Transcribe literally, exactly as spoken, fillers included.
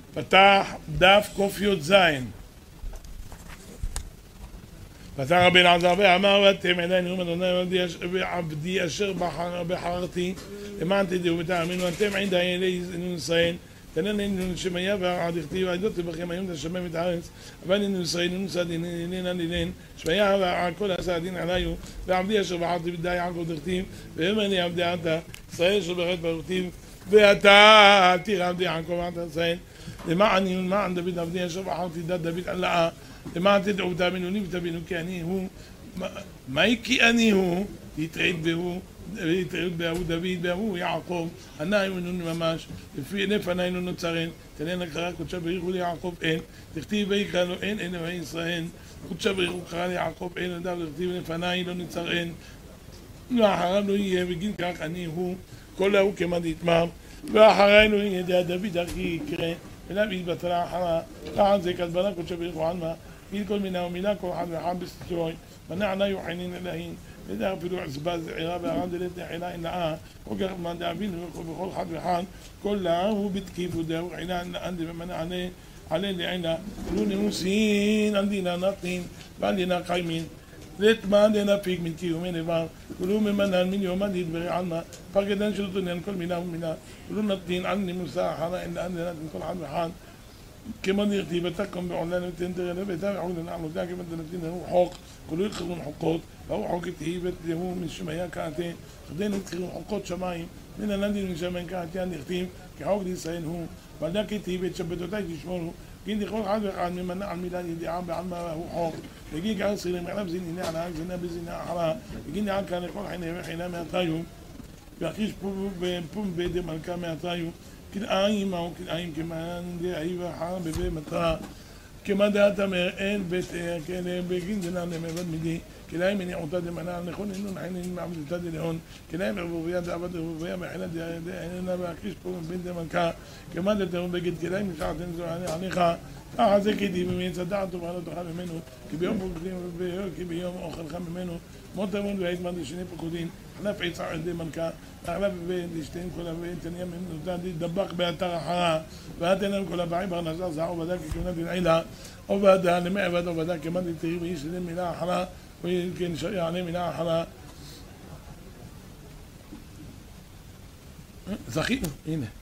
פתח דף ק"ז. פתח רבי אלעזר ואמר ואתם אלי נאום אדוני ועבדי אשר בחרתי למען תדעו ותאמינו אתם עדי אלי ישראל תנן לנו שמיה ועד הכתיב עדות בכם היום תשמם את הארץ אבל לנו ישראל נוסד איננה לילן שמיה ועד כל הסעדין עליו ועבדי אשר בחרתי בדי יעקב דכתיב ואומר לי עבדי אתה ישראל אשר ברכת ברוכתיו ואתה תראה עבדי יעקב ואתה ישראל למען למען דוד עבדי אשר בחרתי דת דוד עלאה למען תדעו ותאמינו ותבינו כי אני הוא מהי כי אני הוא יתרעד בהו ויתרעד בהו דוד בהו יעקב ענה אמוננו ממש לפנינו נוצרן תנן הקרא קודשה בריחו ליעקב אין תכתיב ויקרא לו אין אין אלוהי ישראל קודשה בריחו קרא ליעקב אין אדם תכתיב לפני לא נוצרן ואחריו לא יהיה בגין כך אני הוא כל ההוא כמד יתמר ואחרינו ידע דוד אחי יקרא ולא יתבטלה אחרה ועל זה כתבנה קודשה בריחו עלמה גיד כל מינה ומינה כל אחד ואחד בסטרוי ונענה יוחנין אלוהים ודאר אפילו עזבה זעירה והרם דלת נחילה אינאה וכך מה דאבינו בכל אחד ואחד כל לה הוא בתקיף ודאו חילה אנדי ומנענה עלי לעינה ולו נאוסין על דינה נתנין ועל דינה קיימין לתמה דינה פיק מן קיומי נבר ולו ממנן מן יום עדיד ברעלמה פרקדן של תונן כל מינה ומינה ולו נתנין על נימוסה אחרה אין לאן דנת כל אחד ואחד כמו נרתי ותקום בעולנו ותנתר אלה ותבעו לנעם אותה כמו תנתין הוא חוק כלו יתחרון חוקות והוא חוק תהי ותהוא משמיה כעתה חדנו יתחרון חוקות שמיים מן הנדין משמיים כעתה נכתים כחוק לישראל הוא ועדה כתהי ואת שבתותי תשמורו גיד לכל אחד ואחד ממנע על מילה ידיעה בעלמה הוא חוק וגיד גער סירים עליו זינינה על העק זינה בזינה אחרה וגיד נעל כאן לכל חינה וחינה מעתיו ואחיש פום בידי מלכה מעתיו כלאיים או כלאיים כמען דעי וחר בבי מטרה כמה דעת המראל בית כאלה בגין דנן למבד מידי כלאיים מניעותה דמנה על נכון אינון חינין מעבדתה דלאון כלאיים ערבוביה דעבד ערבוביה מחילה דעינה והכיש פה בין דמלכה כמה דתאום בגד כלאיים נשארתן זו עליך ככה זה כדי במין צדעת ובעלה תאכל ממנו כי ביום פוקדים כי ביום אוכלך ממנו מות אמון והזמן לשני פקודין חלף עצר על ידי מלכה החלף ולשתיין כל הבאים תניה ממנותה דבק באתר אחרה ואתן להם כל הבאים ברנזר זהר ובדק ככוונה בנעילה ובדה למעבד ובדק כמד לתהי ואיש להם מילה אחרה וכן יענה מילה אחרה זכינו, הנה